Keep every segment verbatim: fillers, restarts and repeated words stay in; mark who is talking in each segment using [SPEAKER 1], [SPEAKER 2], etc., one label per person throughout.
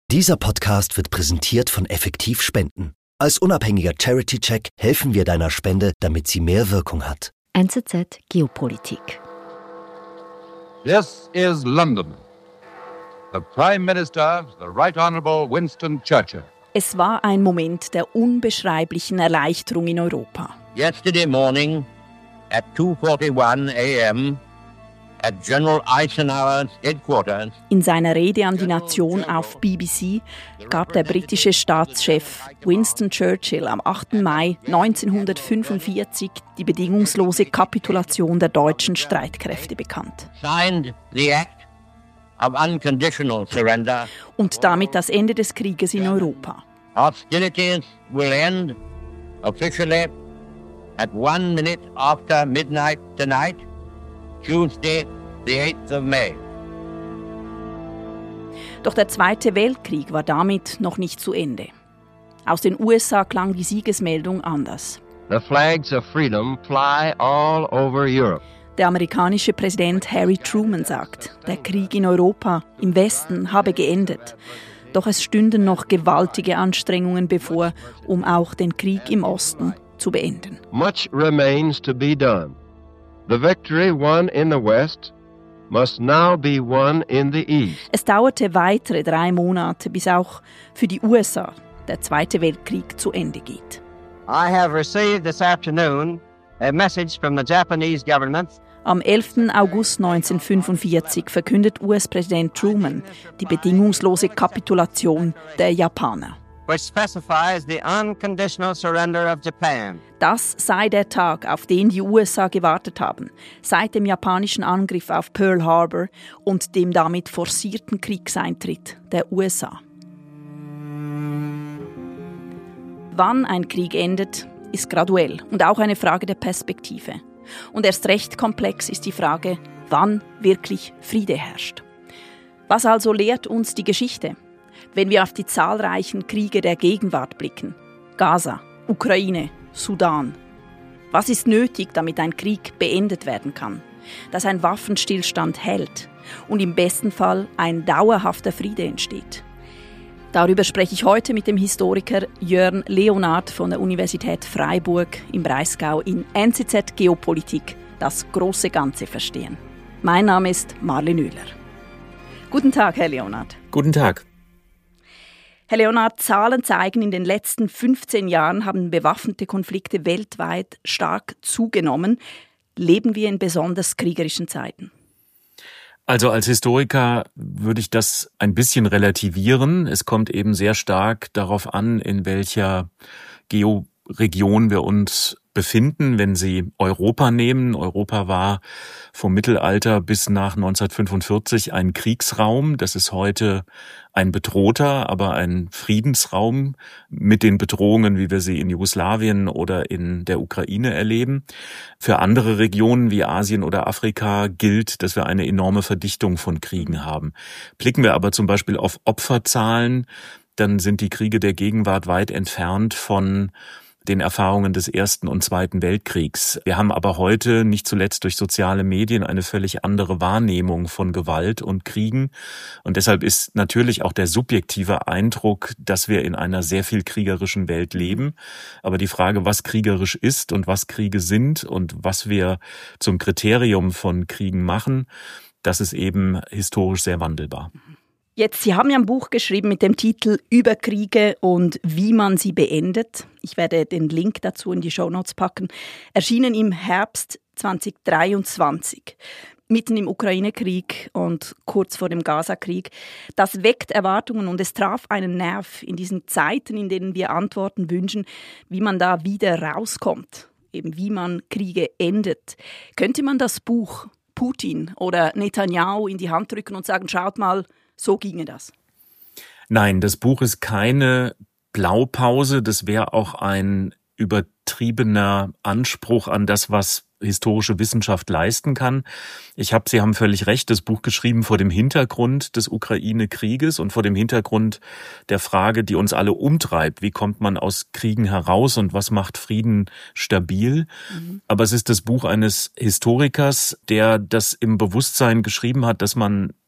[SPEAKER 1] Dieser Podcast wird präsentiert von Effektiv Spenden. Als unabhängiger Charity-Check helfen wir deiner Spende, damit sie mehr Wirkung hat.
[SPEAKER 2] N Z Z Geopolitik.
[SPEAKER 3] This is London. The Prime Minister, the Right Honourable Winston Churchill.
[SPEAKER 4] Es war ein Moment der unbeschreiblichen Erleichterung in Europa.
[SPEAKER 5] Yesterday morning at two forty-one a m at General Eisenhower's headquarters.
[SPEAKER 4] In seiner Rede an die Nation auf B B C gab der britische Staatschef Winston Churchill am achten Mai neunzehnhundertfünfundvierzig die bedingungslose Kapitulation der deutschen Streitkräfte bekannt.
[SPEAKER 5] Signed the act of unconditional surrender.
[SPEAKER 4] Und damit das Ende des Krieges in Europa.
[SPEAKER 5] Hostilities will end officially at one minute after midnight tonight, Tuesday, the eighth of May.
[SPEAKER 4] Doch der Zweite Weltkrieg war damit noch nicht zu Ende. Aus den U S A klang die Siegesmeldung anders.
[SPEAKER 6] The flags of freedom fly all over Europe.
[SPEAKER 4] Der amerikanische Präsident Harry Truman sagt, der Krieg in Europa, im Westen, habe geendet. Doch es stünden noch gewaltige Anstrengungen bevor, um auch den Krieg im Osten zu beenden.
[SPEAKER 6] Much remains to be done. The victory won in the West must now be won in the East.
[SPEAKER 4] Es dauerte weitere drei Monate, bis auch für die U S A der Zweite Weltkrieg zu Ende geht.
[SPEAKER 7] I have received this afternoon a message from the Japanese government.
[SPEAKER 4] Am elften August neunzehnhundertfünfundvierzig verkündet U S-Präsident Truman die bedingungslose Kapitulation der Japaner.
[SPEAKER 7] Which specifies the unconditional surrender of Japan.
[SPEAKER 4] Das sei der Tag, auf den die U S A gewartet haben, seit dem japanischen Angriff auf Pearl Harbor und dem damit forcierten Kriegseintritt der U S A. Wann ein Krieg endet, ist graduell und auch eine Frage der Perspektive. Und erst recht komplex ist die Frage, wann wirklich Friede herrscht. Was also lehrt uns die Geschichte? Wenn wir auf die zahlreichen Kriege der Gegenwart blicken. Gaza, Ukraine, Sudan. Was ist nötig, damit ein Krieg beendet werden kann? Dass ein Waffenstillstand hält und im besten Fall ein dauerhafter Friede entsteht. Darüber spreche ich heute mit dem Historiker Jörn Leonhard von der Universität Freiburg im Breisgau in N Z Z Geopolitik, das große Ganze verstehen. Mein Name ist Marlene Oehler. Guten Tag, Herr Leonhard.
[SPEAKER 8] Guten Tag.
[SPEAKER 4] Herr Leonhard, Zahlen zeigen, in den letzten fünfzehn Jahren haben bewaffnete Konflikte weltweit stark zugenommen. Leben wir in besonders kriegerischen Zeiten?
[SPEAKER 8] Also als Historiker würde ich das ein bisschen relativieren. Es kommt eben sehr stark darauf an, in welcher Georegion wir uns befinden. Wenn Sie Europa nehmen, Europa war vom Mittelalter bis nach neunzehnhundertfünfundvierzig ein Kriegsraum. Das ist heute ein bedrohter, aber ein Friedensraum mit den Bedrohungen, wie wir sie in Jugoslawien oder in der Ukraine erleben. Für andere Regionen wie Asien oder Afrika gilt, dass wir eine enorme Verdichtung von Kriegen haben. Blicken wir aber zum Beispiel auf Opferzahlen, dann sind die Kriege der Gegenwart weit entfernt von den Erfahrungen des Ersten und Zweiten Weltkriegs. Wir haben aber heute, nicht zuletzt durch soziale Medien, eine völlig andere Wahrnehmung von Gewalt und Kriegen. Und deshalb ist natürlich auch der subjektive Eindruck, dass wir in einer sehr viel kriegerischen Welt leben. Aber die Frage, was kriegerisch ist und was Kriege sind und was wir zum Kriterium von Kriegen machen, das ist eben historisch sehr wandelbar.
[SPEAKER 4] Jetzt, Sie haben ja ein Buch geschrieben mit dem Titel »Über Kriege und wie man sie beendet«. Ich werde den Link dazu in die Shownotes packen. Erschienen im Herbst zweitausenddreiundzwanzig, mitten im Ukraine-Krieg und kurz vor dem Gaza-Krieg. Das weckt Erwartungen und es traf einen Nerv in diesen Zeiten, in denen wir Antworten wünschen, wie man da wieder rauskommt, eben wie man Kriege endet. Könnte man das Buch Putin oder Netanyahu in die Hand drücken und sagen, schaut mal, so ginge das?
[SPEAKER 8] Nein, das Buch ist keine Blaupause. Das wäre auch ein übertriebener Anspruch an das, was historische Wissenschaft leisten kann. Ich habe, Sie haben völlig recht, das Buch geschrieben vor dem Hintergrund des Ukraine-Krieges und vor dem Hintergrund der Frage, die uns alle umtreibt. Wie kommt man aus Kriegen heraus und was macht Frieden stabil? Mhm. Aber es ist das Buch eines Historikers, der das im Bewusstsein geschrieben hat, dass man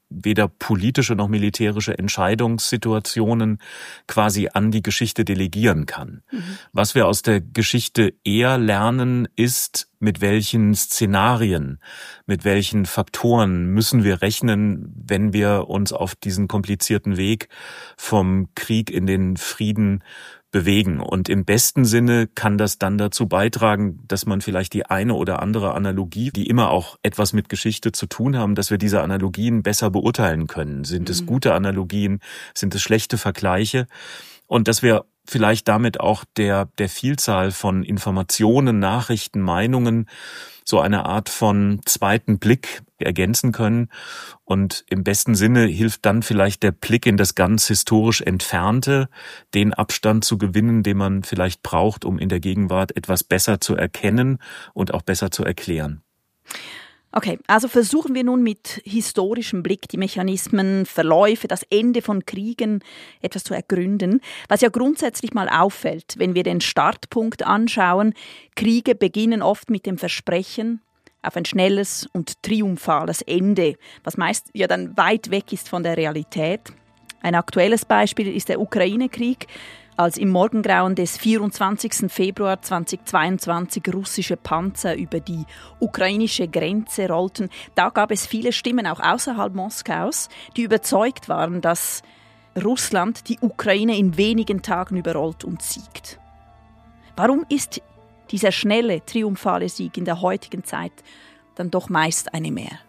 [SPEAKER 8] weder politische noch militärische Entscheidungssituationen quasi an die Geschichte delegieren kann. Mhm. Was wir aus der Geschichte eher lernen, ist, mit welchen Szenarien, mit welchen Faktoren müssen wir rechnen, wenn wir uns auf diesen komplizierten Weg vom Krieg in den Frieden bewegen. Und im besten Sinne kann das dann dazu beitragen, dass man vielleicht die eine oder andere Analogie, die immer auch etwas mit Geschichte zu tun haben, dass wir diese Analogien besser beurteilen können. Sind es gute Analogien? Sind es schlechte Vergleiche? Und dass wir vielleicht damit auch der, der Vielzahl von Informationen, Nachrichten, Meinungen so eine Art von zweiten Blick ergänzen können. Und im besten Sinne hilft dann vielleicht der Blick in das ganz historisch Entfernte, den Abstand zu gewinnen, den man vielleicht braucht, um in der Gegenwart etwas besser zu erkennen und auch besser zu erklären.
[SPEAKER 4] Okay, also versuchen wir nun mit historischem Blick die Mechanismen, Verläufe, das Ende von Kriegen etwas zu ergründen. Was ja grundsätzlich mal auffällt, wenn wir den Startpunkt anschauen, Kriege beginnen oft mit dem Versprechen auf ein schnelles und triumphales Ende, was meist ja dann weit weg ist von der Realität. Ein aktuelles Beispiel ist der Ukraine-Krieg. Als im Morgengrauen des vierundzwanzigsten Februar zweitausendzweiundzwanzig russische Panzer über die ukrainische Grenze rollten, da gab es viele Stimmen auch außerhalb Moskaus, die überzeugt waren, dass Russland die Ukraine in wenigen Tagen überrollt und siegt. Warum ist dieser schnelle, triumphale Sieg in der heutigen Zeit dann doch meist eine Mehr?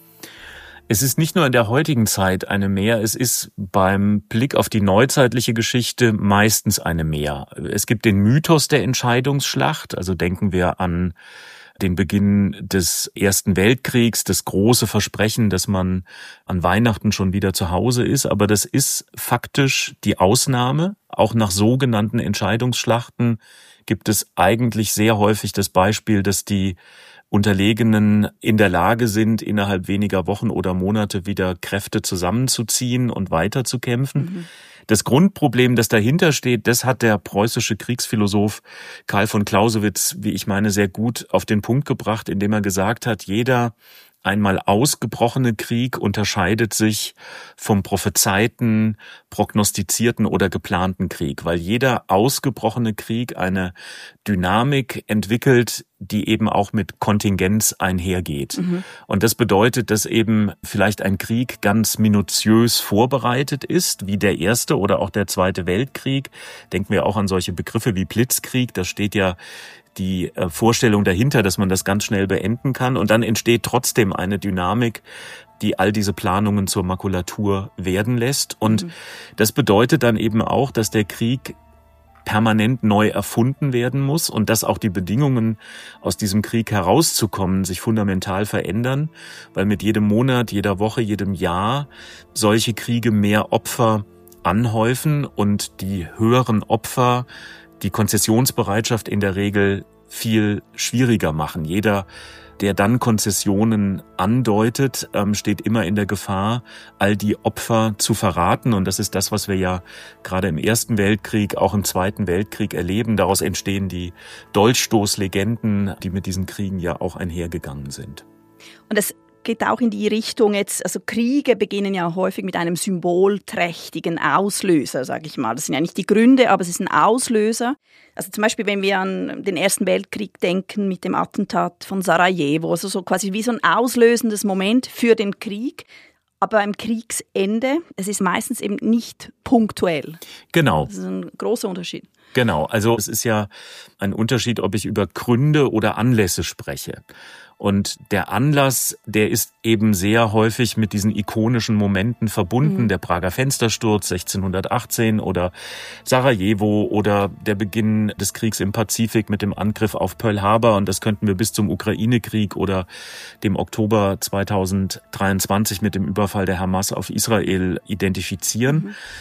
[SPEAKER 8] Es ist nicht nur in der heutigen Zeit eine Mehr, es ist beim Blick auf die neuzeitliche Geschichte meistens eine Mehr. Es gibt den Mythos der Entscheidungsschlacht, also denken wir an den Beginn des Ersten Weltkriegs, das große Versprechen, dass man an Weihnachten schon wieder zu Hause ist, aber das ist faktisch die Ausnahme. Auch nach sogenannten Entscheidungsschlachten gibt es eigentlich sehr häufig das Beispiel, dass die Unterlegenen in der Lage sind, innerhalb weniger Wochen oder Monate wieder Kräfte zusammenzuziehen und weiterzukämpfen. Mhm. Das Grundproblem, das dahinter steht, das hat der preußische Kriegsphilosoph Karl von Clausewitz, wie ich meine, sehr gut auf den Punkt gebracht, indem er gesagt hat, jeder einmal ausgebrochene Krieg unterscheidet sich vom prophezeiten, prognostizierten oder geplanten Krieg, weil jeder ausgebrochene Krieg eine Dynamik entwickelt, die eben auch mit Kontingenz einhergeht. Mhm. Und das bedeutet, dass eben vielleicht ein Krieg ganz minutiös vorbereitet ist, wie der Erste oder auch der Zweite Weltkrieg. Denken wir auch an solche Begriffe wie Blitzkrieg, da steht ja die Vorstellung dahinter, dass man das ganz schnell beenden kann. Und dann entsteht trotzdem eine Dynamik, die all diese Planungen zur Makulatur werden lässt. Und mhm. das bedeutet dann eben auch, dass der Krieg permanent neu erfunden werden muss und dass auch die Bedingungen, aus diesem Krieg herauszukommen, sich fundamental verändern, weil mit jedem Monat, jeder Woche, jedem Jahr solche Kriege mehr Opfer anhäufen und die höheren Opfer die Konzessionsbereitschaft in der Regel viel schwieriger machen. Jeder, der dann Konzessionen andeutet, steht immer in der Gefahr, all die Opfer zu verraten. Und das ist das, was wir ja gerade im Ersten Weltkrieg, auch im Zweiten Weltkrieg erleben. Daraus entstehen die Dolchstoßlegenden, die mit diesen Kriegen ja auch einhergegangen sind.
[SPEAKER 4] Und das geht auch in die Richtung jetzt, also Kriege beginnen ja häufig mit einem symbolträchtigen Auslöser, sage ich mal. Das sind ja nicht die Gründe, aber es ist ein Auslöser. Also zum Beispiel, wenn wir an den Ersten Weltkrieg denken mit dem Attentat von Sarajevo, also so quasi wie so ein auslösendes Moment für den Krieg. Aber beim Kriegsende, es ist meistens eben nicht punktuell.
[SPEAKER 8] Genau.
[SPEAKER 4] Das ist ein großer Unterschied.
[SPEAKER 8] Genau, also es ist ja ein Unterschied, ob ich über Gründe oder Anlässe spreche. Und der Anlass, der ist eben sehr häufig mit diesen ikonischen Momenten verbunden. Mhm. Der Prager Fenstersturz sechzehnhundertachtzehn oder Sarajevo oder der Beginn des Kriegs im Pazifik mit dem Angriff auf Pearl Harbor. Und das könnten wir bis zum Ukraine-Krieg oder dem Oktober zweitausenddreiundzwanzig mit dem Überfall der Hamas auf Israel identifizieren. Mhm.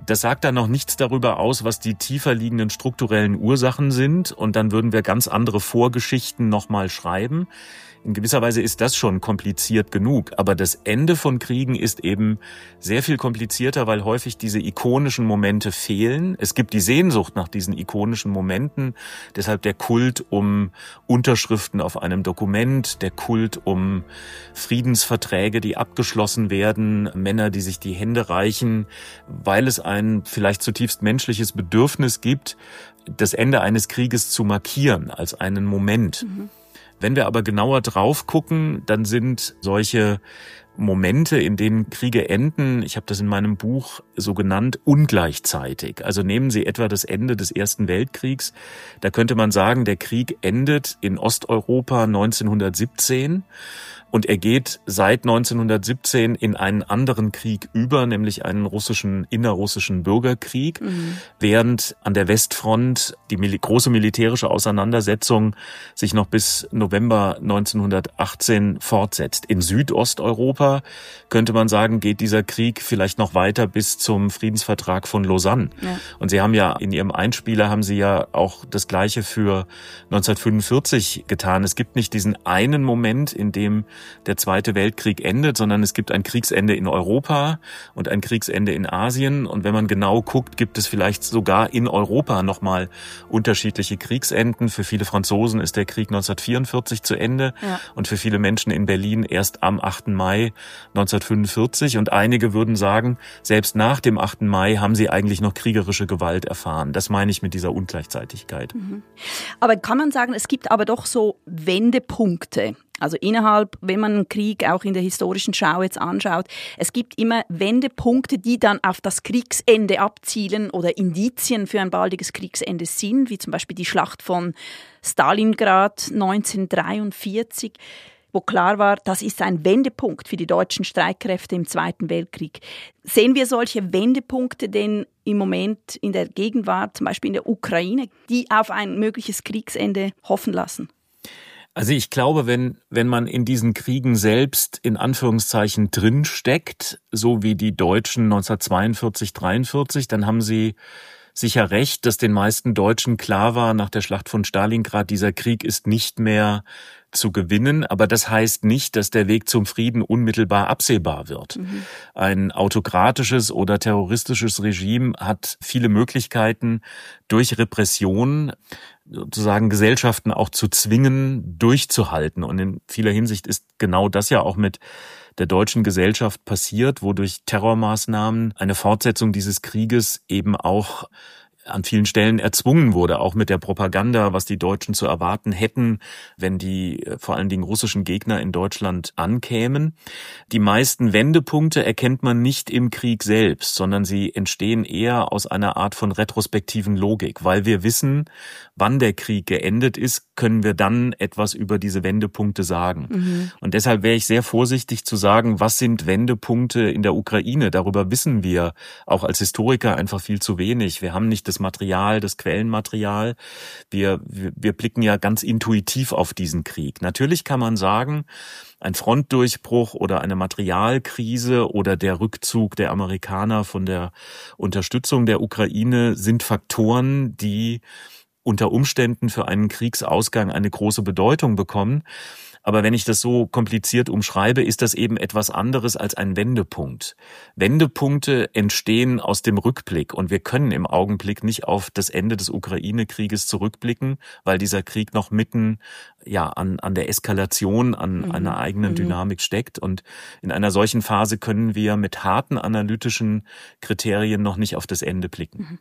[SPEAKER 8] Das sagt dann noch nichts darüber aus, was die tiefer liegenden strukturellen Ursachen sind. Und dann würden wir ganz andere Vorgeschichten nochmal schreiben. In gewisser Weise ist das schon kompliziert genug. Aber das Ende von Kriegen ist eben sehr viel komplizierter, weil häufig diese ikonischen Momente fehlen. Es gibt die Sehnsucht nach diesen ikonischen Momenten. Deshalb der Kult um Unterschriften auf einem Dokument, der Kult um Friedensverträge, die abgeschlossen werden, Männer, die sich die Hände reichen, weil es ein vielleicht zutiefst menschliches Bedürfnis gibt, das Ende eines Krieges zu markieren als einen Moment. Mhm. Wenn wir aber genauer drauf gucken, dann sind solche Momente, in denen Kriege enden, ich habe das in meinem Buch so genannt, ungleichzeitig. Also nehmen Sie etwa das Ende des Ersten Weltkriegs. Da könnte man sagen, der Krieg endet in Osteuropa neunzehnhundertsiebzehn. Und er geht seit neunzehnhundertsiebzehn in einen anderen Krieg über, nämlich einen russischen, innerrussischen Bürgerkrieg, mhm. während an der Westfront die mil- große militärische Auseinandersetzung sich noch bis November neunzehnhundertachtzehn fortsetzt. In Südosteuropa könnte man sagen, geht dieser Krieg vielleicht noch weiter bis zum Friedensvertrag von Lausanne. Ja. Und Sie haben ja in Ihrem Einspieler haben Sie ja auch das Gleiche für neunzehnhundertfünfundvierzig getan. Es gibt nicht diesen einen Moment, in dem der Zweite Weltkrieg endet, sondern es gibt ein Kriegsende in Europa und ein Kriegsende in Asien. Und wenn man genau guckt, gibt es vielleicht sogar in Europa nochmal unterschiedliche Kriegsenden. Für viele Franzosen ist der Krieg neunzehnhundertvierundvierzig zu Ende ja. und für viele Menschen in Berlin erst am achten Mai neunzehnhundertfünfundvierzig. Und einige würden sagen, selbst nach dem achten Mai haben sie eigentlich noch kriegerische Gewalt erfahren. Das meine ich mit dieser Ungleichzeitigkeit.
[SPEAKER 4] Mhm. Aber kann man sagen, es gibt aber doch so Wendepunkte. Also innerhalb, wenn man einen Krieg auch in der historischen Schau jetzt anschaut, es gibt immer Wendepunkte, die dann auf das Kriegsende abzielen oder Indizien für ein baldiges Kriegsende sind, wie zum Beispiel die Schlacht von Stalingrad neunzehnhundertdreiundvierzig, wo klar war, das ist ein Wendepunkt für die deutschen Streitkräfte im Zweiten Weltkrieg. Sehen wir solche Wendepunkte denn im Moment in der Gegenwart, zum Beispiel in der Ukraine, die auf ein mögliches Kriegsende hoffen lassen?
[SPEAKER 8] Also ich glaube, wenn wenn man in diesen Kriegen selbst in Anführungszeichen drin steckt, so wie die Deutschen neunzehnhundertzweiundvierzig, dreiundvierzig, dann haben sie sicher recht, dass den meisten Deutschen klar war nach der Schlacht von Stalingrad, dieser Krieg ist nicht mehr zu gewinnen, aber das heißt nicht, dass der Weg zum Frieden unmittelbar absehbar wird. Mhm. Ein autokratisches oder terroristisches Regime hat viele Möglichkeiten, durch Repression sozusagen Gesellschaften auch zu zwingen, durchzuhalten. Und in vieler Hinsicht ist genau das ja auch mit der deutschen Gesellschaft passiert, wo durch Terrormaßnahmen eine Fortsetzung dieses Krieges eben auch an vielen Stellen erzwungen wurde, auch mit der Propaganda, was die Deutschen zu erwarten hätten, wenn die vor allen Dingen russischen Gegner in Deutschland ankämen. Die meisten Wendepunkte erkennt man nicht im Krieg selbst, sondern sie entstehen eher aus einer Art von retrospektiven Logik. Weil wir wissen, wann der Krieg geendet ist, können wir dann etwas über diese Wendepunkte sagen. Mhm. Und deshalb wäre ich sehr vorsichtig zu sagen, was sind Wendepunkte in der Ukraine? Darüber wissen wir auch als Historiker einfach viel zu wenig. Wir haben nicht das Material, das Quellenmaterial. Wir, wir, wir blicken ja ganz intuitiv auf diesen Krieg. Natürlich kann man sagen, ein Frontdurchbruch oder eine Materialkrise oder der Rückzug der Amerikaner von der Unterstützung der Ukraine sind Faktoren, die unter Umständen für einen Kriegsausgang eine große Bedeutung bekommen. Aber wenn ich das so kompliziert umschreibe, ist das eben etwas anderes als ein Wendepunkt. Wendepunkte entstehen aus dem Rückblick und wir können im Augenblick nicht auf das Ende des Ukraine-Krieges zurückblicken, weil dieser Krieg noch mitten ja an an der Eskalation, an mhm. einer eigenen mhm. Dynamik steckt. Und in einer solchen Phase können wir mit harten analytischen Kriterien noch nicht auf das Ende blicken.
[SPEAKER 4] Mhm.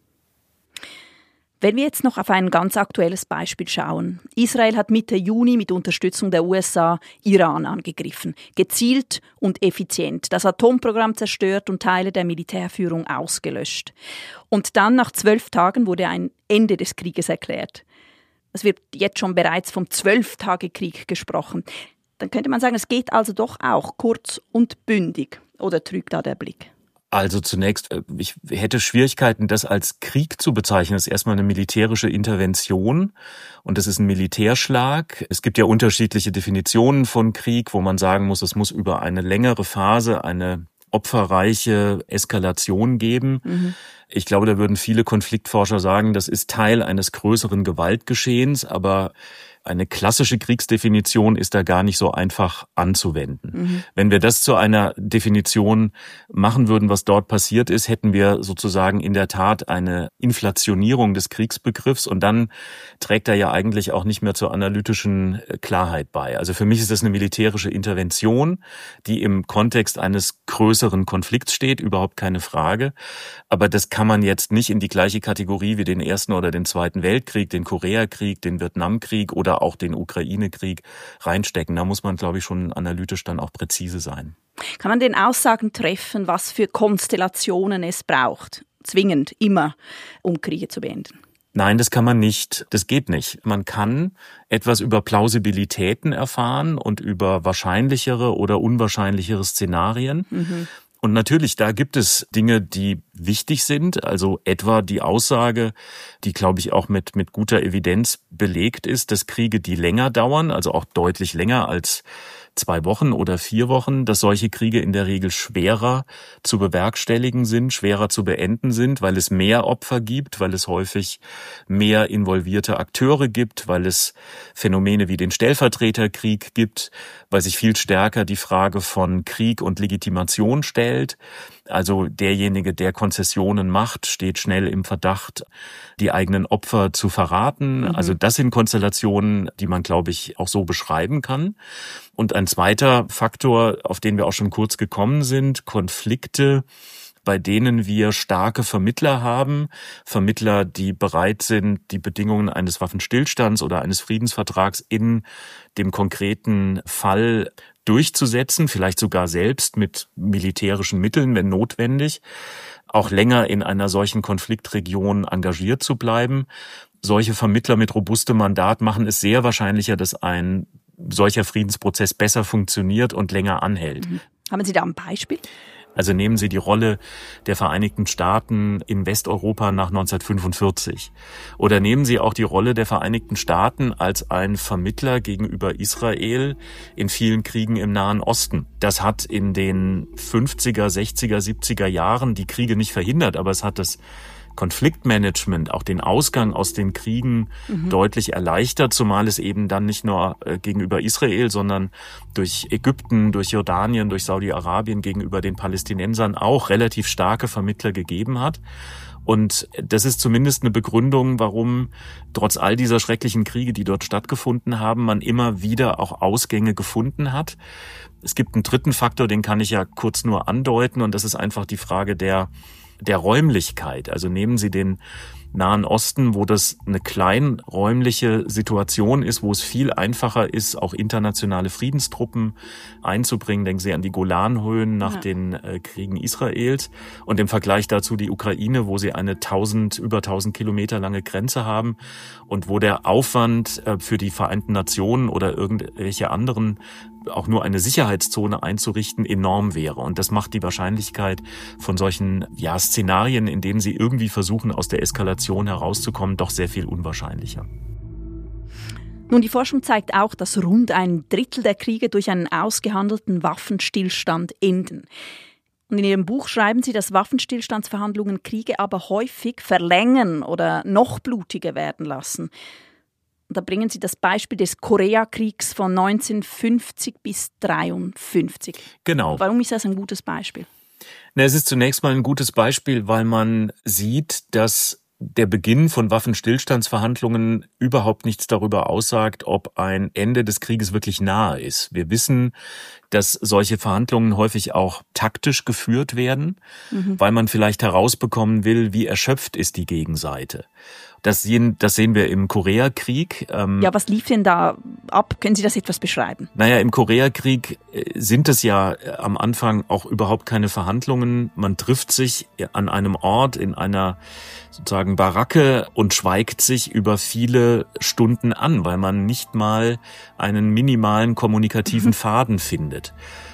[SPEAKER 4] Wenn wir jetzt noch auf ein ganz aktuelles Beispiel schauen. Israel hat Mitte Juni mit Unterstützung der U S A Iran angegriffen. Gezielt und effizient. Das Atomprogramm zerstört und Teile der Militärführung ausgelöscht. Und dann nach zwölf Tagen wurde ein Ende des Krieges erklärt. Es wird jetzt schon bereits vom Zwölf-Tage-Krieg gesprochen. Dann könnte man sagen, es geht also doch auch kurz und bündig. Oder trügt da der Blick?
[SPEAKER 8] Also zunächst, ich hätte Schwierigkeiten, das als Krieg zu bezeichnen. Das ist erstmal eine militärische Intervention und das ist ein Militärschlag. Es gibt ja unterschiedliche Definitionen von Krieg, wo man sagen muss, es muss über eine längere Phase eine opferreiche Eskalation geben. Mhm. Ich glaube, da würden viele Konfliktforscher sagen, das ist Teil eines größeren Gewaltgeschehens, aber eine klassische Kriegsdefinition ist da gar nicht so einfach anzuwenden. Mhm. Wenn wir das zu einer Definition machen würden, was dort passiert ist, hätten wir sozusagen in der Tat eine Inflationierung des Kriegsbegriffs und dann trägt er ja eigentlich auch nicht mehr zur analytischen Klarheit bei. Also für mich ist das eine militärische Intervention, die im Kontext eines größeren Konflikts steht, überhaupt keine Frage. Aber das kann man jetzt nicht in die gleiche Kategorie wie den Ersten oder den Zweiten Weltkrieg, den Koreakrieg, den Vietnamkrieg oder auch den Ukraine-Krieg reinstecken. Da muss man, glaube ich, schon analytisch dann auch präzise sein.
[SPEAKER 4] Kann man den Aussagen treffen, was für Konstellationen es braucht, zwingend, immer, um Kriege zu beenden?
[SPEAKER 8] Nein, das kann man nicht. Das geht nicht. Man kann etwas über Plausibilitäten erfahren und über wahrscheinlichere oder unwahrscheinlichere Szenarien. Mhm. Und natürlich, da gibt es Dinge, die wichtig sind, also etwa die Aussage, die, glaube ich, auch mit mit guter Evidenz belegt ist, dass Kriege, die länger dauern, also auch deutlich länger als zwei Wochen oder vier Wochen, dass solche Kriege in der Regel schwerer zu bewerkstelligen sind, schwerer zu beenden sind, weil es mehr Opfer gibt, weil es häufig mehr involvierte Akteure gibt, weil es Phänomene wie den Stellvertreterkrieg gibt, weil sich viel stärker die Frage von Krieg und Legitimation stellt. Also derjenige, der Konzessionen macht, steht schnell im Verdacht, die eigenen Opfer zu verraten. Mhm. Also das sind Konstellationen, die man, glaube ich, auch so beschreiben kann. Und ein zweiter Faktor, auf den wir auch schon kurz gekommen sind, Konflikte, bei denen wir starke Vermittler haben, Vermittler, die bereit sind, die Bedingungen eines Waffenstillstands oder eines Friedensvertrags in dem konkreten Fall durchzusetzen, vielleicht sogar selbst mit militärischen Mitteln, wenn notwendig, auch länger in einer solchen Konfliktregion engagiert zu bleiben. Solche Vermittler mit robustem Mandat machen es sehr wahrscheinlicher, dass ein solcher Friedensprozess besser funktioniert und länger anhält.
[SPEAKER 4] Mhm. Haben Sie da ein Beispiel?
[SPEAKER 8] Also nehmen Sie die Rolle der Vereinigten Staaten in Westeuropa nach neunzehnhundertfünfundvierzig. Oder nehmen Sie auch die Rolle der Vereinigten Staaten als ein Vermittler gegenüber Israel in vielen Kriegen im Nahen Osten. Das hat in den fünfziger, sechziger, siebziger Jahren die Kriege nicht verhindert, aber es hat das Konfliktmanagement, auch den Ausgang aus den Kriegen mhm. deutlich erleichtert, zumal es eben dann nicht nur gegenüber Israel, sondern durch Ägypten, durch Jordanien, durch Saudi-Arabien gegenüber den Palästinensern auch relativ starke Vermittler gegeben hat. Und das ist zumindest eine Begründung, warum trotz all dieser schrecklichen Kriege, die dort stattgefunden haben, man immer wieder auch Ausgänge gefunden hat. Es gibt einen dritten Faktor, den kann ich ja kurz nur andeuten, und das ist einfach die Frage der der Räumlichkeit. Also nehmen Sie den Nahen Osten, wo das eine kleinräumliche Situation ist, wo es viel einfacher ist, auch internationale Friedenstruppen einzubringen. Denken Sie an die Golanhöhen nach ja. den äh, Kriegen Israels und im Vergleich dazu die Ukraine, wo Sie eine tausend, über tausend Kilometer lange Grenze haben und wo der Aufwand äh, für die Vereinten Nationen oder irgendwelche anderen auch nur eine Sicherheitszone einzurichten, enorm wäre. Und das macht die Wahrscheinlichkeit von solchen ja, Szenarien, in denen sie irgendwie versuchen, aus der Eskalation herauszukommen, doch sehr viel unwahrscheinlicher.
[SPEAKER 4] Nun, die Forschung zeigt auch, dass rund ein Drittel der Kriege durch einen ausgehandelten Waffenstillstand enden. Und in Ihrem Buch schreiben Sie, dass Waffenstillstandsverhandlungen Kriege aber häufig verlängern oder noch blutiger werden lassen. Da bringen Sie das Beispiel des Koreakriegs von neunzehnhundertfünfzig bis neunzehnhundertdreiundfünfzig.
[SPEAKER 8] Genau.
[SPEAKER 4] Warum ist das ein gutes Beispiel?
[SPEAKER 8] Na, es ist zunächst mal ein gutes Beispiel, weil man sieht, dass der Beginn von Waffenstillstandsverhandlungen überhaupt nichts darüber aussagt, ob ein Ende des Krieges wirklich nahe ist. Wir wissen, dass solche Verhandlungen häufig auch taktisch geführt werden, mhm. weil man vielleicht herausbekommen will, wie erschöpft ist die Gegenseite. Das sehen, das sehen wir im Koreakrieg.
[SPEAKER 4] Ja, was lief denn da ab? Können Sie das etwas beschreiben?
[SPEAKER 8] Naja, im Koreakrieg sind es ja am Anfang auch überhaupt keine Verhandlungen. Man trifft sich an einem Ort in einer sozusagen Baracke und schweigt sich über viele Stunden an, weil man nicht mal einen minimalen kommunikativen Faden findet.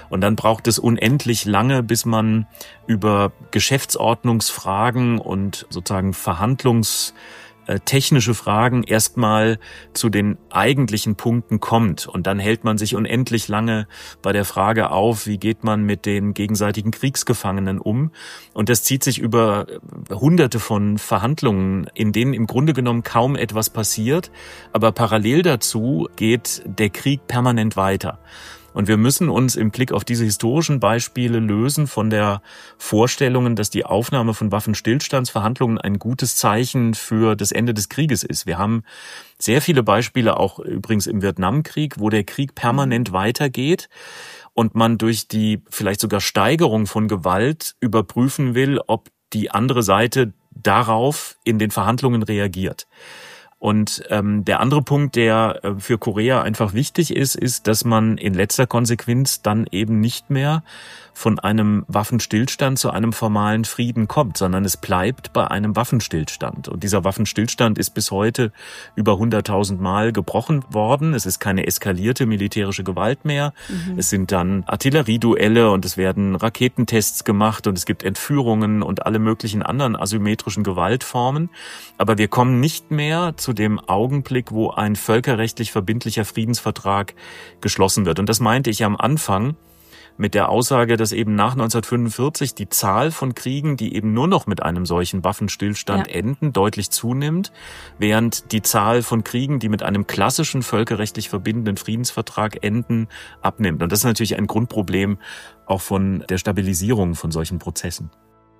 [SPEAKER 8] Und dann braucht es unendlich lange, bis man über Geschäftsordnungsfragen und sozusagen Verhandlungs technische Fragen erstmal zu den eigentlichen Punkten kommt. Und dann hält man sich unendlich lange bei der Frage auf, wie geht man mit den gegenseitigen Kriegsgefangenen um. Und das zieht sich über hunderte von Verhandlungen, in denen im Grunde genommen kaum etwas passiert. Aber parallel dazu geht der Krieg permanent weiter. Und wir müssen uns im Blick auf diese historischen Beispiele lösen von der Vorstellung, dass die Aufnahme von Waffenstillstandsverhandlungen ein gutes Zeichen für das Ende des Krieges ist. Wir haben sehr viele Beispiele, auch übrigens im Vietnamkrieg, wo der Krieg permanent weitergeht und man durch die vielleicht sogar Steigerung von Gewalt überprüfen will, ob die andere Seite darauf in den Verhandlungen reagiert. Und ähm, der andere Punkt, der äh, für Korea einfach wichtig ist, ist, dass man in letzter Konsequenz dann eben nicht mehr von einem Waffenstillstand zu einem formalen Frieden kommt, sondern es bleibt bei einem Waffenstillstand. Und dieser Waffenstillstand ist bis heute über hunderttausend Mal gebrochen worden. Es ist keine eskalierte militärische Gewalt mehr. Mhm. Es sind dann Artillerieduelle und es werden Raketentests gemacht und es gibt Entführungen und alle möglichen anderen asymmetrischen Gewaltformen. Aber wir kommen nicht mehr zu dem Augenblick, wo ein völkerrechtlich verbindlicher Friedensvertrag geschlossen wird. Und das meinte ich am Anfang mit der Aussage, dass eben nach neunzehnhundertfünfundvierzig die Zahl von Kriegen, die eben nur noch mit einem solchen Waffenstillstand ja. enden, deutlich zunimmt, während die Zahl von Kriegen, die mit einem klassischen völkerrechtlich verbindenden Friedensvertrag enden, abnimmt. Und das ist natürlich ein Grundproblem auch von der Stabilisierung von solchen Prozessen.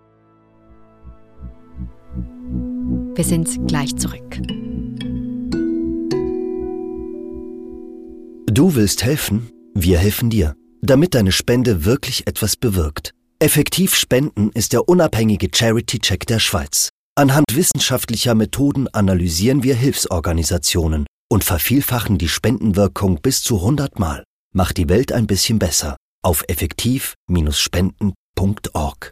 [SPEAKER 2] Wir sind gleich zurück.
[SPEAKER 1] Du willst helfen? Wir helfen dir, damit deine Spende wirklich etwas bewirkt. Effektiv Spenden ist der unabhängige Charity-Check der Schweiz. Anhand wissenschaftlicher Methoden analysieren wir Hilfsorganisationen und vervielfachen die Spendenwirkung bis zu hundert Mal. Mach die Welt ein bisschen besser auf effektiv Spenden Punkt org.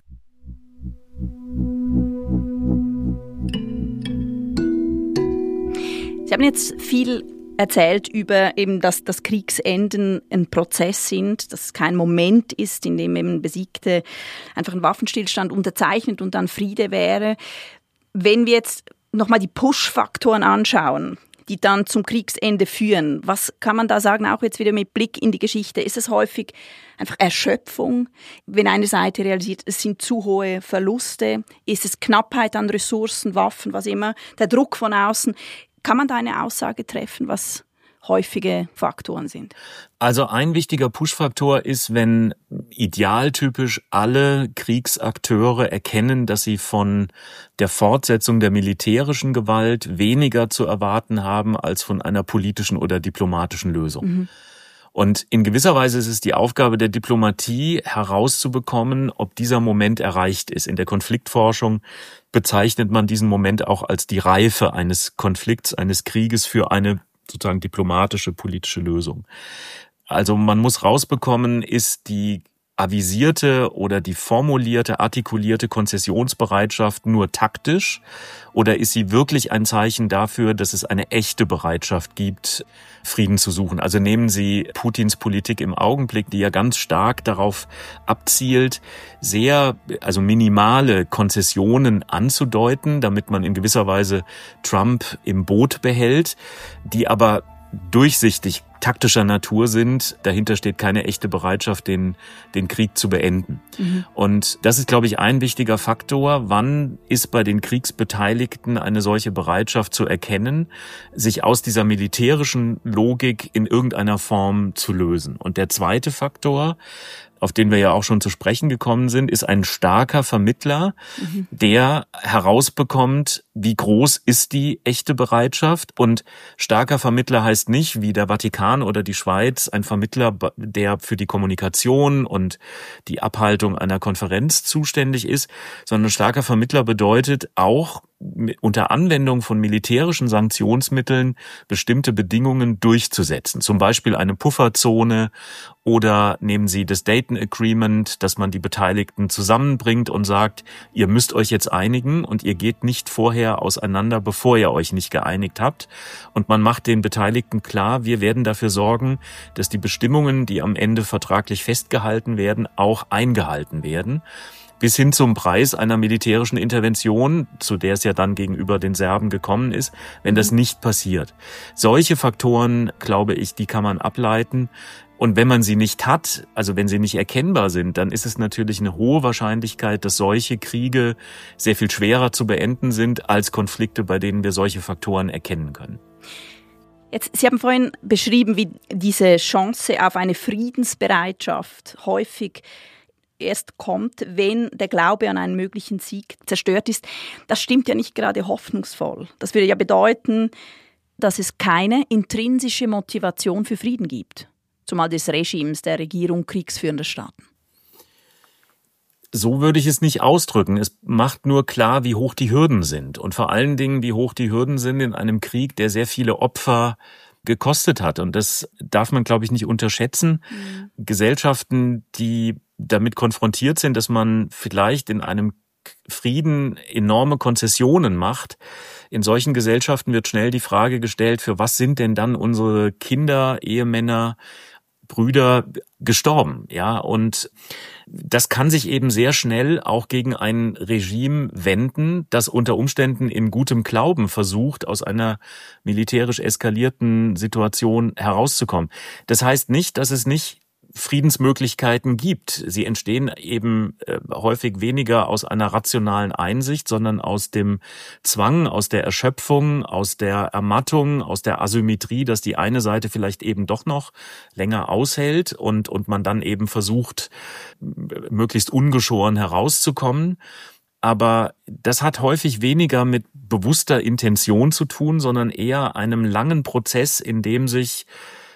[SPEAKER 4] Sie haben jetzt viel erzählt über eben, dass das Kriegsenden ein Prozess sind, dass es kein Moment ist, in dem eben Besiegte einfach einen Waffenstillstand unterzeichnet und dann Friede wäre. Wenn wir jetzt nochmal die Push-Faktoren anschauen, die dann zum Kriegsende führen, was kann man da sagen, auch jetzt wieder mit Blick in die Geschichte? Ist es häufig einfach Erschöpfung, wenn eine Seite realisiert, es sind zu hohe Verluste? Ist es Knappheit an Ressourcen, Waffen, was immer, der Druck von außen? Kann man da eine Aussage treffen, was häufige Faktoren sind?
[SPEAKER 8] Also ein wichtiger Push-Faktor ist, wenn idealtypisch alle Kriegsakteure erkennen, dass sie von der Fortsetzung der militärischen Gewalt weniger zu erwarten haben als von einer politischen oder diplomatischen Lösung. Mhm. Und in gewisser Weise ist es die Aufgabe der Diplomatie, herauszubekommen, ob dieser Moment erreicht ist. In der Konfliktforschung bezeichnet man diesen Moment auch als die Reife eines Konflikts, eines Krieges für eine sozusagen diplomatische, politische Lösung. Also man muss rausbekommen, ist die avisierte oder die formulierte, artikulierte Konzessionsbereitschaft nur taktisch oder ist sie wirklich ein Zeichen dafür, dass es eine echte Bereitschaft gibt, Frieden zu suchen? Also nehmen Sie Putins Politik im Augenblick, die ja ganz stark darauf abzielt, sehr, also minimale Konzessionen anzudeuten, damit man in gewisser Weise Trump im Boot behält, die aber durchsichtig taktischer Natur sind. Dahinter steht keine echte Bereitschaft, den, den Krieg zu beenden. Mhm. Und das ist, glaube ich, ein wichtiger Faktor. Wann ist bei den Kriegsbeteiligten eine solche Bereitschaft zu erkennen, sich aus dieser militärischen Logik in irgendeiner Form zu lösen? Und der zweite Faktor, auf den wir ja auch schon zu sprechen gekommen sind, ist ein starker Vermittler, mhm. der herausbekommt, wie groß ist die echte Bereitschaft. Und starker Vermittler heißt nicht, wie der Vatikan oder die Schweiz, ein Vermittler, der für die Kommunikation und die Abhaltung einer Konferenz zuständig ist, sondern starker Vermittler bedeutet auch, unter Anwendung von militärischen Sanktionsmitteln bestimmte Bedingungen durchzusetzen. Zum Beispiel eine Pufferzone oder nehmen Sie das Dayton Agreement, dass man die Beteiligten zusammenbringt und sagt, ihr müsst euch jetzt einigen und ihr geht nicht vorher auseinander, bevor ihr euch nicht geeinigt habt. Und man macht den Beteiligten klar, wir werden dafür sorgen, dass die Bestimmungen, die am Ende vertraglich festgehalten werden, auch eingehalten werden. Bis hin zum Preis einer militärischen Intervention, zu der es ja dann gegenüber den Serben gekommen ist, wenn das nicht passiert. Solche Faktoren, glaube ich, die kann man ableiten. Und wenn man sie nicht hat, also wenn sie nicht erkennbar sind, dann ist es natürlich eine hohe Wahrscheinlichkeit, dass solche Kriege sehr viel schwerer zu beenden sind als Konflikte, bei denen wir solche Faktoren erkennen können.
[SPEAKER 4] Jetzt, Sie haben vorhin beschrieben, wie diese Chance auf eine Friedensbereitschaft häufig erst kommt, wenn der Glaube an einen möglichen Sieg zerstört ist. Das stimmt ja nicht gerade hoffnungsvoll. Das würde ja bedeuten, dass es keine intrinsische Motivation für Frieden gibt, zumal des Regimes, der Regierung kriegsführender Staaten.
[SPEAKER 8] So würde ich es nicht ausdrücken. Es macht nur klar, wie hoch die Hürden sind und vor allen Dingen, wie hoch die Hürden sind in einem Krieg, der sehr viele Opfer gekostet hat. Und das darf man, glaube ich, nicht unterschätzen. Mhm. Gesellschaften, die damit konfrontiert sind, dass man vielleicht in einem Frieden enorme Konzessionen macht. In solchen Gesellschaften wird schnell die Frage gestellt, für was sind denn dann unsere Kinder, Ehemänner, Brüder gestorben? Ja, und das kann sich eben sehr schnell auch gegen ein Regime wenden, das unter Umständen in gutem Glauben versucht, aus einer militärisch eskalierten Situation herauszukommen. Das heißt nicht, dass es nicht Friedensmöglichkeiten gibt. Sie entstehen eben äh, häufig weniger aus einer rationalen Einsicht, sondern aus dem Zwang, aus der Erschöpfung, aus der Ermattung, aus der Asymmetrie, dass die eine Seite vielleicht eben doch noch länger aushält und, und man dann eben versucht, möglichst ungeschoren herauszukommen. Aber das hat häufig weniger mit bewusster Intention zu tun, sondern eher einem langen Prozess, in dem sich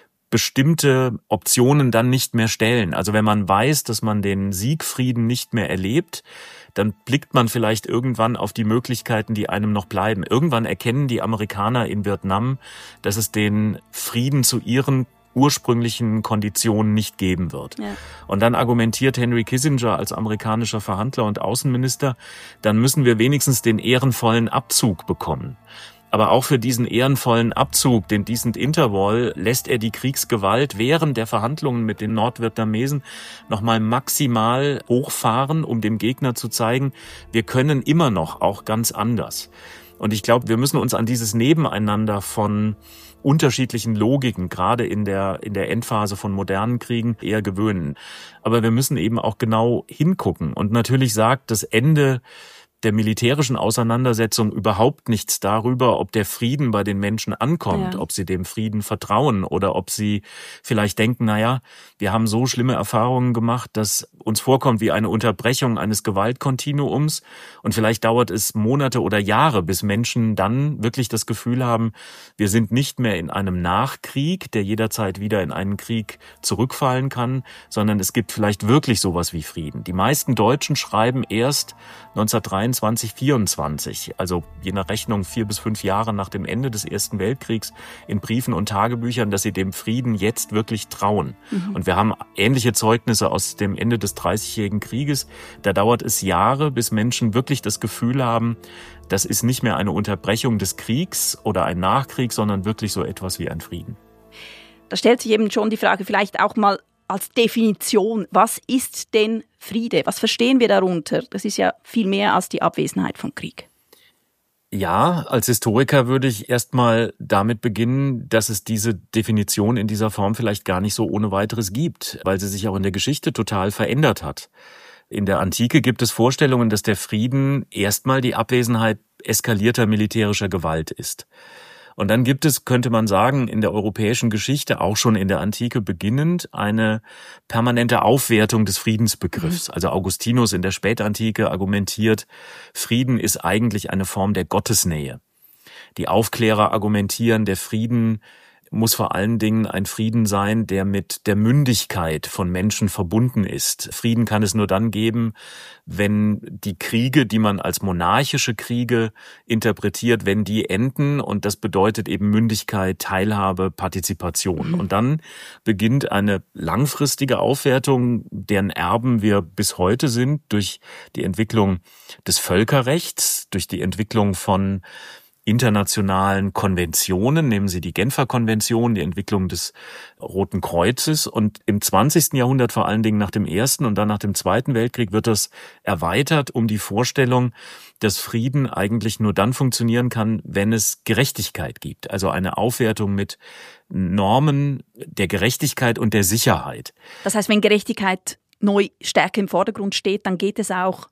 [SPEAKER 8] bestimmte Optionen dann nicht mehr stellen. Also wenn man weiß, dass man den Siegfrieden nicht mehr erlebt, dann blickt man vielleicht irgendwann auf die Möglichkeiten, die einem noch bleiben. Irgendwann erkennen die Amerikaner in Vietnam, dass es den Frieden zu ihren ursprünglichen Konditionen nicht geben wird. Ja. Und dann argumentiert Henry Kissinger als amerikanischer Verhandler und Außenminister, dann müssen wir wenigstens den ehrenvollen Abzug bekommen. Aber auch für diesen ehrenvollen Abzug, den Decent Interval, lässt er die Kriegsgewalt während der Verhandlungen mit den Nordvietnamesen nochmal maximal hochfahren, um dem Gegner zu zeigen, wir können immer noch auch ganz anders. Und ich glaube, wir müssen uns an dieses Nebeneinander von unterschiedlichen Logiken, gerade in der, in der Endphase von modernen Kriegen, eher gewöhnen. Aber wir müssen eben auch genau hingucken. Und natürlich sagt das Ende der militärischen Auseinandersetzung überhaupt nichts darüber, ob der Frieden bei den Menschen ankommt, ja. ob sie dem Frieden vertrauen oder ob sie vielleicht denken, naja, wir haben so schlimme Erfahrungen gemacht, dass uns vorkommt wie eine Unterbrechung eines Gewaltkontinuums und vielleicht dauert es Monate oder Jahre, bis Menschen dann wirklich das Gefühl haben, wir sind nicht mehr in einem Nachkrieg, der jederzeit wieder in einen Krieg zurückfallen kann, sondern es gibt vielleicht wirklich sowas wie Frieden. Die meisten Deutschen schreiben erst neunzehnhundertdreiundzwanzig, vierundzwanzig, also je nach Rechnung vier bis fünf Jahre nach dem Ende des Ersten Weltkriegs, in Briefen und Tagebüchern, dass sie dem Frieden jetzt wirklich trauen. Mhm. Und wir haben ähnliche Zeugnisse aus dem Ende des Dreißigjährigen Krieges. Da dauert es Jahre, bis Menschen wirklich das Gefühl haben, das ist nicht mehr eine Unterbrechung des Kriegs oder ein Nachkrieg, sondern wirklich so etwas wie ein Frieden.
[SPEAKER 4] Da stellt sich eben schon die Frage, vielleicht auch mal als Definition, was ist denn Friede? Was verstehen wir darunter? Das ist ja viel mehr als die Abwesenheit von Krieg.
[SPEAKER 8] Ja, als Historiker würde ich erstmal damit beginnen, dass es diese Definition in dieser Form vielleicht gar nicht so ohne weiteres gibt, weil sie sich auch in der Geschichte total verändert hat. In der Antike gibt es Vorstellungen, dass der Frieden erstmal die Abwesenheit eskalierter militärischer Gewalt ist. Und dann gibt es, könnte man sagen, in der europäischen Geschichte, auch schon in der Antike beginnend, eine permanente Aufwertung des Friedensbegriffs. Also Augustinus in der Spätantike argumentiert, Frieden ist eigentlich eine Form der Gottesnähe. Die Aufklärer argumentieren, der Frieden muss vor allen Dingen ein Frieden sein, der mit der Mündigkeit von Menschen verbunden ist. Frieden kann es nur dann geben, wenn die Kriege, die man als monarchische Kriege interpretiert, wenn die enden, und das bedeutet eben Mündigkeit, Teilhabe, Partizipation. Mhm. Und dann beginnt eine langfristige Aufwertung, deren Erben wir bis heute sind, durch die Entwicklung des Völkerrechts, durch die Entwicklung von internationalen Konventionen, nehmen Sie die Genfer Konvention, die Entwicklung des Roten Kreuzes, und im zwanzigsten Jahrhundert, vor allen Dingen nach dem Ersten und dann nach dem Zweiten Weltkrieg, wird das erweitert um die Vorstellung, dass Frieden eigentlich nur dann funktionieren kann, wenn es Gerechtigkeit gibt, also eine Aufwertung mit Normen der Gerechtigkeit und der Sicherheit.
[SPEAKER 4] Das heißt, wenn Gerechtigkeit neu stärker im Vordergrund steht, dann geht es auch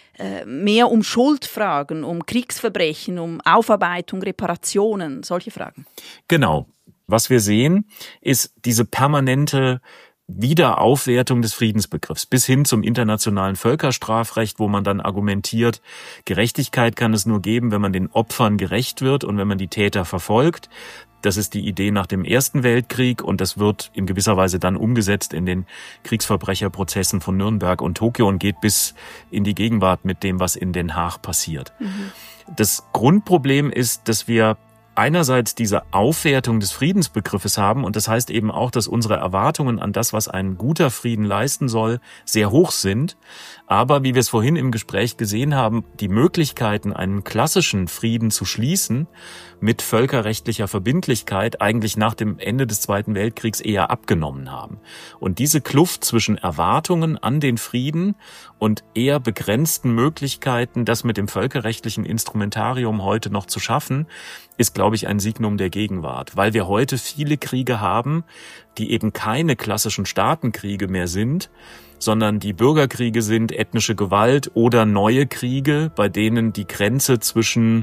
[SPEAKER 4] mehr um Schuldfragen, um Kriegsverbrechen, um Aufarbeitung, Reparationen, solche Fragen.
[SPEAKER 8] Genau. Was wir sehen, ist diese permanente Wiederaufwertung des Friedensbegriffs bis hin zum internationalen Völkerstrafrecht, wo man dann argumentiert, Gerechtigkeit kann es nur geben, wenn man den Opfern gerecht wird und wenn man die Täter verfolgt. Das ist die Idee nach dem Ersten Weltkrieg, und das wird in gewisser Weise dann umgesetzt in den Kriegsverbrecherprozessen von Nürnberg und Tokio und geht bis in die Gegenwart mit dem, was in Den Haag passiert. Mhm. Das Grundproblem ist, dass wir einerseits diese Aufwertung des Friedensbegriffes haben, und das heißt eben auch, dass unsere Erwartungen an das, was ein guter Frieden leisten soll, sehr hoch sind. Aber wie wir es vorhin im Gespräch gesehen haben, die Möglichkeiten, einen klassischen Frieden zu schließen, mit völkerrechtlicher Verbindlichkeit eigentlich nach dem Ende des Zweiten Weltkriegs eher abgenommen haben. Und diese Kluft zwischen Erwartungen an den Frieden und eher begrenzten Möglichkeiten, das mit dem völkerrechtlichen Instrumentarium heute noch zu schaffen, ist, glaube ich, ein Signum der Gegenwart, weil wir heute viele Kriege haben, die eben keine klassischen Staatenkriege mehr sind, sondern die Bürgerkriege sind, ethnische Gewalt oder neue Kriege, bei denen die Grenze zwischen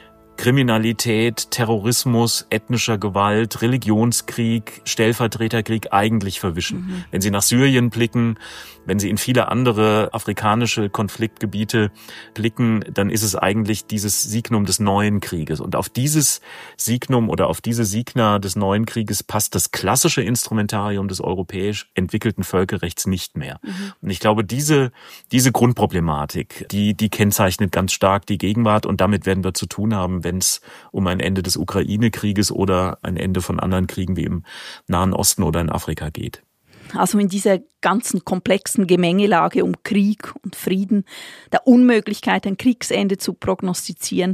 [SPEAKER 8] Kriminalität, Terrorismus, ethnischer Gewalt, Religionskrieg, Stellvertreterkrieg eigentlich verwischen. Mhm. Wenn Sie nach Syrien blicken, wenn Sie in viele andere afrikanische Konfliktgebiete blicken, dann ist es eigentlich dieses Signum des neuen Krieges. Und auf dieses Signum oder auf diese Signa des neuen Krieges passt das klassische Instrumentarium des europäisch entwickelten Völkerrechts nicht mehr. Mhm. Und ich glaube, diese, diese Grundproblematik, die, die kennzeichnet ganz stark die Gegenwart, und damit werden wir zu tun haben, wenn es um ein Ende des Ukraine-Krieges oder ein Ende von anderen Kriegen wie im Nahen Osten oder in Afrika geht.
[SPEAKER 4] Also in dieser ganzen komplexen Gemengelage um Krieg und Frieden, der Unmöglichkeit, ein Kriegsende zu prognostizieren,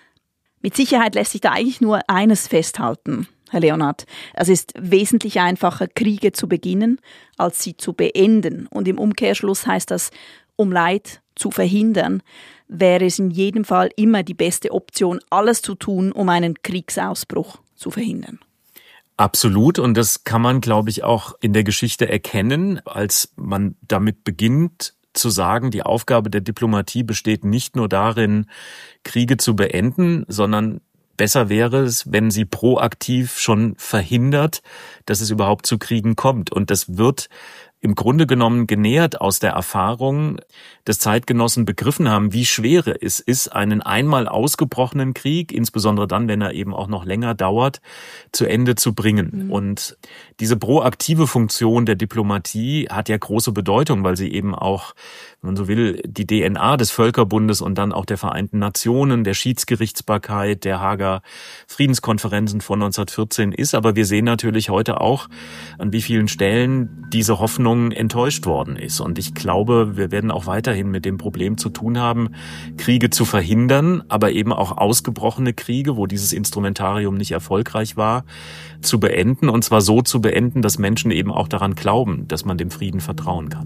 [SPEAKER 4] mit Sicherheit lässt sich da eigentlich nur eines festhalten, Herr Leonhardt. Es ist wesentlich einfacher, Kriege zu beginnen, als sie zu beenden. Und im Umkehrschluss heißt das, um Leid zu verhindern, wäre es in jedem Fall immer die beste Option, alles zu tun, um einen Kriegsausbruch zu verhindern.
[SPEAKER 8] Absolut, und das kann man, glaube ich, auch in der Geschichte erkennen, als man damit beginnt zu sagen, die Aufgabe der Diplomatie besteht nicht nur darin, Kriege zu beenden, sondern besser wäre es, wenn sie proaktiv schon verhindert, dass es überhaupt zu Kriegen kommt. Und das wird im Grunde genommen genährt aus der Erfahrung, dass Zeitgenossen begriffen haben, wie schwer es ist, einen einmal ausgebrochenen Krieg, insbesondere dann, wenn er eben auch noch länger dauert, zu Ende zu bringen. Mhm. Und diese proaktive Funktion der Diplomatie hat ja große Bedeutung, weil sie eben auch, wenn man so will, die D N A des Völkerbundes und dann auch der Vereinten Nationen, der Schiedsgerichtsbarkeit, der Haager Friedenskonferenzen von neunzehnhundertvierzehn ist. Aber wir sehen natürlich heute auch, an wie vielen Stellen diese Hoffnung enttäuscht worden ist. Und ich glaube, wir werden auch weiterhin mit dem Problem zu tun haben, Kriege zu verhindern, aber eben auch ausgebrochene Kriege, wo dieses Instrumentarium nicht erfolgreich war, zu beenden. Und zwar so zu beenden, dass Menschen eben auch daran glauben, dass man dem Frieden vertrauen kann.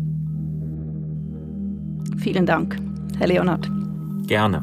[SPEAKER 4] Vielen Dank, Herr Leonhardt.
[SPEAKER 8] Gerne.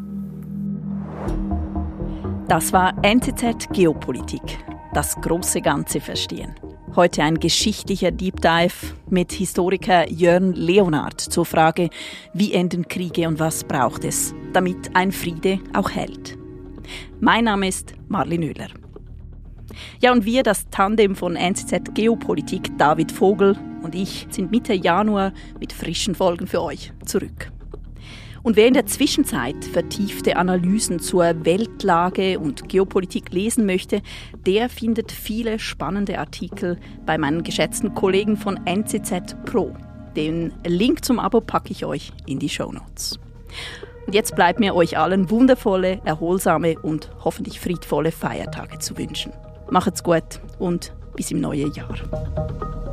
[SPEAKER 4] Das war N Z Z Geopolitik. Das große Ganze verstehen. Heute ein geschichtlicher Deep Dive mit Historiker Jörn Leonhardt zur Frage, wie enden Kriege und was braucht es, damit ein Friede auch hält. Mein Name ist Marlin Oehler. Ja, und wir, das Tandem von N Z Z Geopolitik, David Vogel und ich, sind Mitte Januar mit frischen Folgen für euch zurück. Und wer in der Zwischenzeit vertiefte Analysen zur Weltlage und Geopolitik lesen möchte, der findet viele spannende Artikel bei meinen geschätzten Kollegen von N Z Z Pro. Den Link zum Abo packe ich euch in die Shownotes. Und jetzt bleibt mir euch allen wundervolle, erholsame und hoffentlich friedvolle Feiertage zu wünschen. Macht's gut und bis im neuen Jahr.